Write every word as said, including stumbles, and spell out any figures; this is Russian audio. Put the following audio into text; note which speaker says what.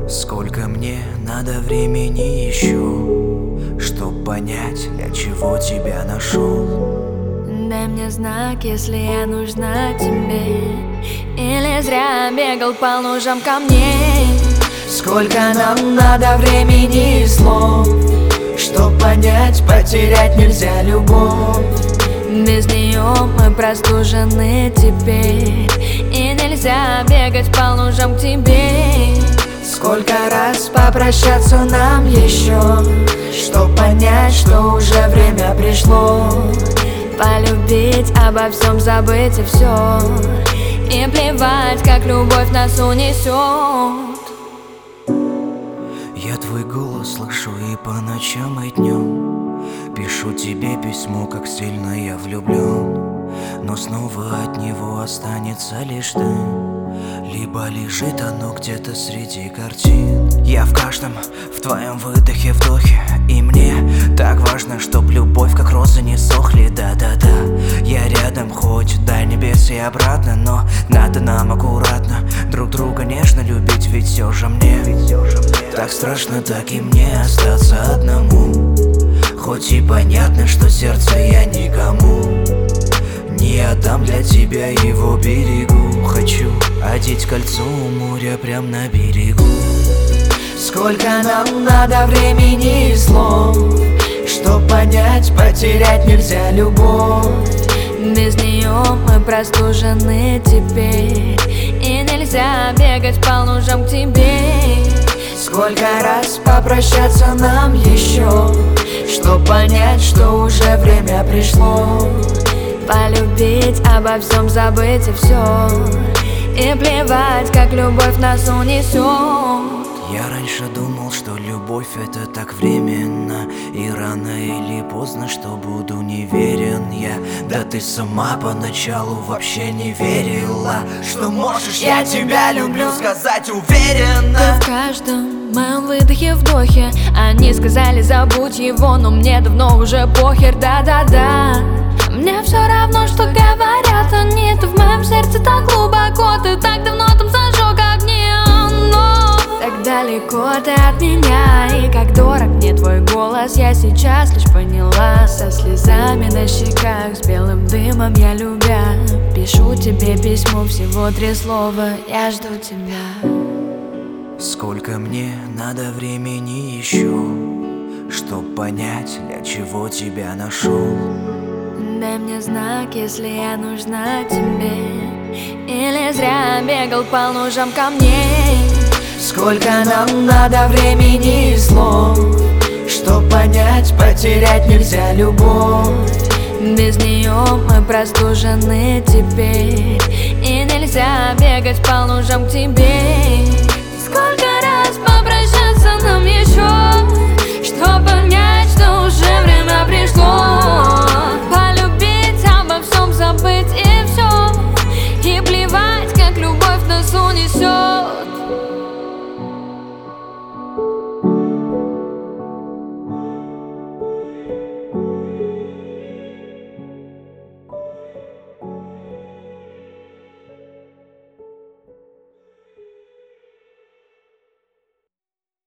Speaker 1: Сколько мне надо времени еще, чтоб понять, для чего тебя нашел.
Speaker 2: Дай мне знак, если я нужна тебе, или зря бегал по лужам камней.
Speaker 1: Сколько нам надо времени и слов, чтоб понять, потерять нельзя любовь.
Speaker 2: Без нее мы простужены теперь, и нельзя бегать по лужам к тебе.
Speaker 1: Сколько раз попрощаться нам еще, чтоб понять, что уже время пришло.
Speaker 2: Полюбить, обо всем забыть и все, и плевать, как любовь нас унесет.
Speaker 1: Я твой голос слышу и по ночам, и днем. Пишу тебе письмо, как сильно я влюблен, но снова от него останется лишь ты. Либо лежит оно где-то среди картин. Я в каждом, в твоем выдохе, вдохе. И мне так важно, чтоб любовь как розы не сохли. Да-да-да, я рядом, хоть до небес и обратно, но надо нам аккуратно друг друга нежно любить. Ведь все же мне, ведь все же мне так страшно, так и мне остаться одному. Хоть и понятно, что сердце я никому не отдам, для тебя его берегу. Хочу одеть кольцо у моря прям на берегу. Сколько нам надо времени и слов, чтоб понять, потерять нельзя любовь.
Speaker 2: Без нее мы простужены теперь, и нельзя бегать по лужам к тебе.
Speaker 1: Сколько раз попрощаться нам еще, чтоб понять, что уже время пришло.
Speaker 2: Полюбить, обо всем забыть и все, и плевать, как любовь нас унесет.
Speaker 1: Я раньше думал, что любовь это так временно, и рано или поздно, что буду неверен я. Да ты сама поначалу вообще не верила, что можешь, я тебя люблю сказать уверенно.
Speaker 2: Ты в каждом моем выдохе, вдохе. Они сказали забудь его, но мне давно уже похер, да-да-да. Мне все равно, что говорят они, ты в моем сердце так глубоко, ты так давно там зажег огни, но так далеко ты от меня, и как дорог мне твой голос, я сейчас лишь поняла. Со слезами на щеках, с белым дымом я любя, пишу тебе письмо, всего три слова, я жду тебя.
Speaker 1: Сколько мне надо времени еще, чтоб понять, для чего тебя нашел.
Speaker 2: Дай мне знак, если я нужна тебе, или зря бегал по лужам камней.
Speaker 1: Сколько нам надо времени и слов, чтоб понять, потерять нельзя любовь.
Speaker 2: Без нее мы простужены теперь, и нельзя бегать по лужам к тебе.